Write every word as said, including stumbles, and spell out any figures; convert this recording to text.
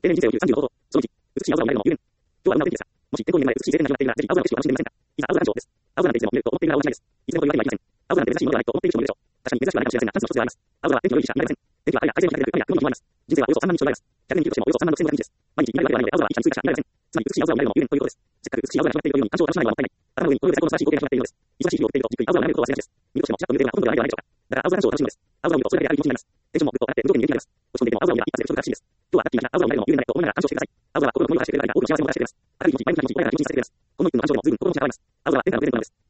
定年人生をいうさんじゅうのこと。そのいち、美しい青空を見られるのも有限。今日は運がお天気でした。もし健康に恵まれ美しい晴天が広がっているなら、ぜひ青空の景色を楽しんでみませんか。いざ青空鑑賞です。青空なんていつでも見れると思っているならおしないです。いつでもというわけにはいきません。青空なんて珍しいものではないと思っている人もいるでしょう。確かに珍しくはないかもしれませんが、チャンスの一つではあります。青空は天気の良い日しか見られません。天気は晴れや快晴に開けている雲や雲に決まります。人生はおよそさんまんにちと言われます。ひゃくねん生きるとしてもおよそさんまんろくせんごひゃくにちです。毎日見られるわけではないので、青空はいちにち数しか見られません。つまり美しい青空を見られるのも有限ということです。せっかく美しい青空が広がっているように鑑賞を楽しまないのはもったいない。頭の上にこういう最高の素晴らしい光景が広がっているのです。忙しい日々を送っているとじっくり青空を眺めることを忘れがちです。見るとしてもちらっと見ているようなほとんどではないではないでしょうか。だから青空鑑賞を楽しむのです。青空を見るとそれだけである気持ちになります。テンションもぐっと上がって無条件に元気になります。落ち込んでいても青空を見れば一発で吹っ飛ぶらしいです。今日はラッキーな日だ。青空を見られるのも有限だねと思いながら鑑賞してください。青空は心の思いを出してくれる間、多くの幸せをもたらしてくれます。明るい気持ち、前向きな気持ち、穏やかな気持ちにさせてくれます。この一分の感情でも随分心の幸せを表れます。青空は天からのプレゼントなんです。